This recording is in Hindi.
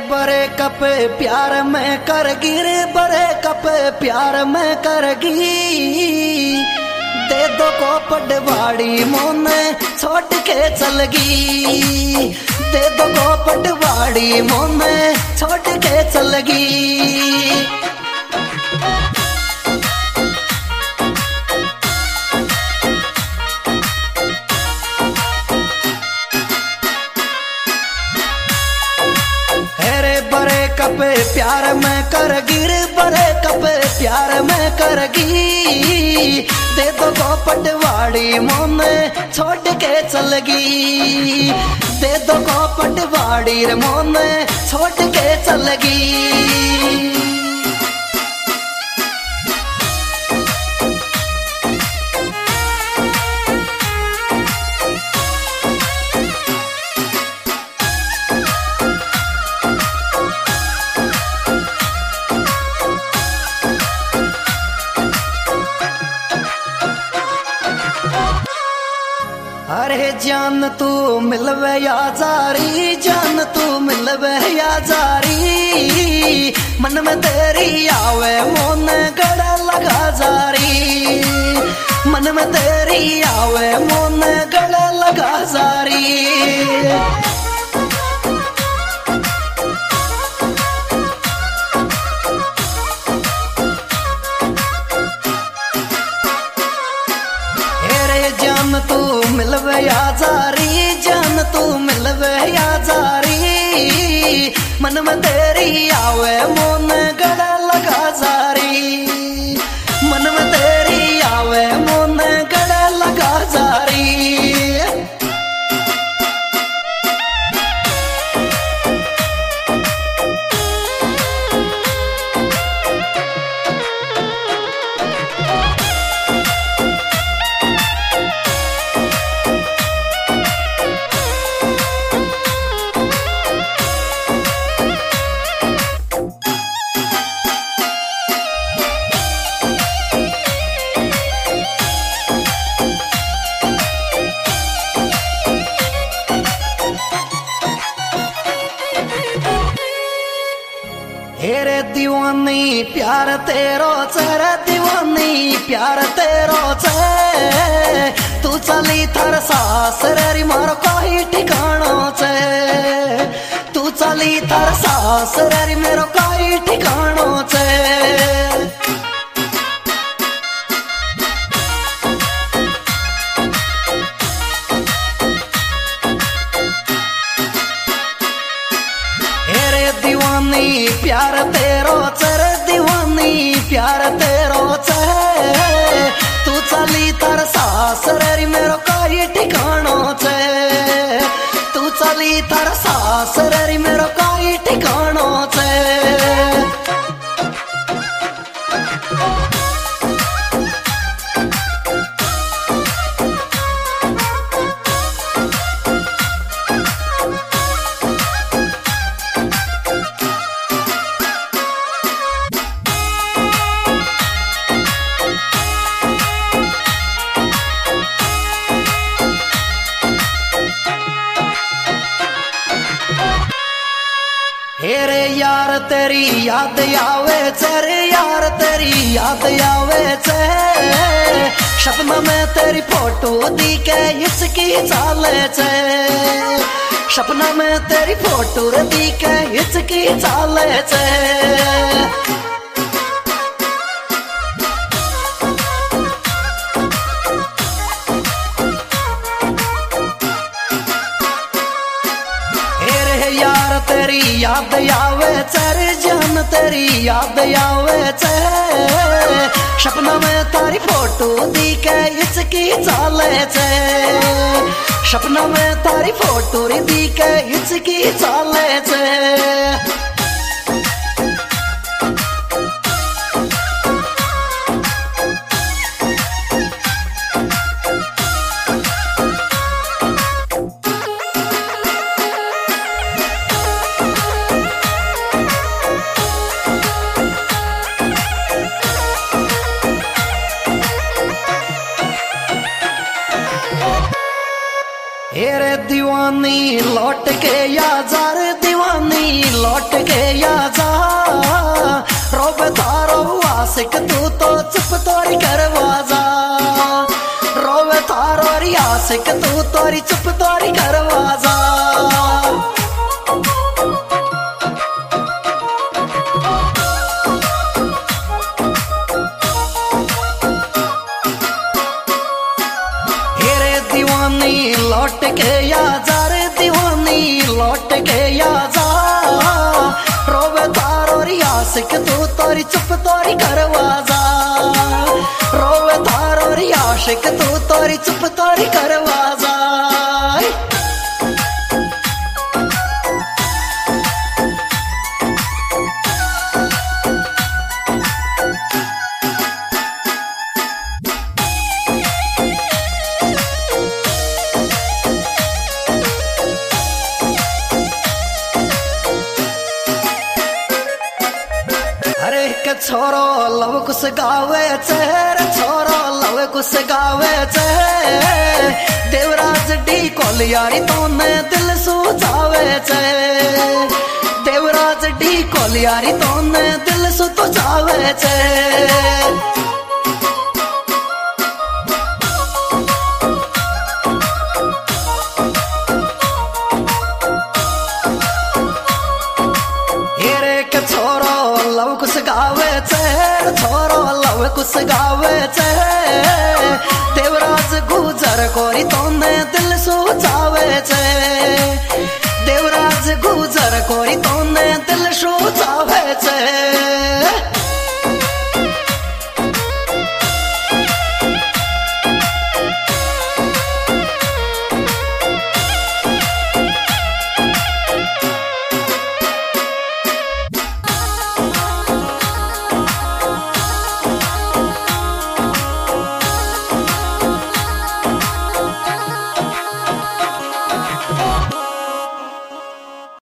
बड़े कप प्यार में करगी रे, बड़े कप प्यार में करगी। दे दो को पटवाड़ी मोने छोड़ के चलगी। दे दो को पटवाड़ी मोने छोड़ के चलगी। कप प्यार में करगी रे, बड़े कप प्यार में करगी। दे दो को पटवाड़ी मोने छोड़ के चलगी। दे दो को पटवाड़ी रे मोने छोड़ के चलगी। अरे जान तू मिलवे या जारी, जान तू मिलवे या जारी। मन में तेरी आवे मोन गड़ा लगा जारी। मन में तेरी आवे मोन गड़ा लगा जारी। जान तू मिलवे या जारी, जान तू मिलवे या जारी। मन में तेरी आवे मोन गड़ा लगा जारी। मन में तेरी आवे मोन गड़ा लगा जारी। हेरे दीवानी प्यार तेरो चेरे, दीवानी प्यार तेरो चे। तू चली थर सासरे मारो कोई ठिकानो चे। तू चली थर सासरे मेरो कोई ठिकानो चे। दीवानी प्यार तेरो चेरे, दीवानी प्यार तेरो चे। तू चली तर सासरे मेरो कोई ठिकानो चे। तू चली तर सासरे मेरो कोई ठिकानो चे। हेरे यार तेरी याद आवे चेरे, यार तेरी याद आवे चे। सपना में तेरी फोटो दिखे हिचकी चाले चे। सपना में तेरी फोटो दिखे हिचकी चाले चे। तेरी याद आवे चेरे, जान तेरी याद आवे चे। सपना में तारी फोटो दिखे हिचकी चाले चे। सपना में तारी फोटो दिखे हिचकी चाले चे। हेरे दीवानी लौट के या जा रे दीवानी लौट के या जा रोब तारो आशिक तू तो चुप तोरी करवा जा रोब तारो आशिक तू तोरी चुप तोरी करवा जा लौट के या जा रे दीवानी लौट के या जा रोवे तारो आशिक तू तोरी चुप तोरी करवा जा रोवे तारो आशिक तू तोरी चुप तोरी करवा जा छोरो लव कुछ गावे चेर छोरो लव कुछ गावे चे देवराज डी कोलियारी तोने दिल सुझावे चे देवराज डी कोलियारी तोने दिल सुझावे चे कुछ गावे चे छोरो लव कुछ गावे चे देवराज गुजर कोरी तोने दिल सुझावे चे देवराज गुजर कोरी तोने दिल सुझावे चे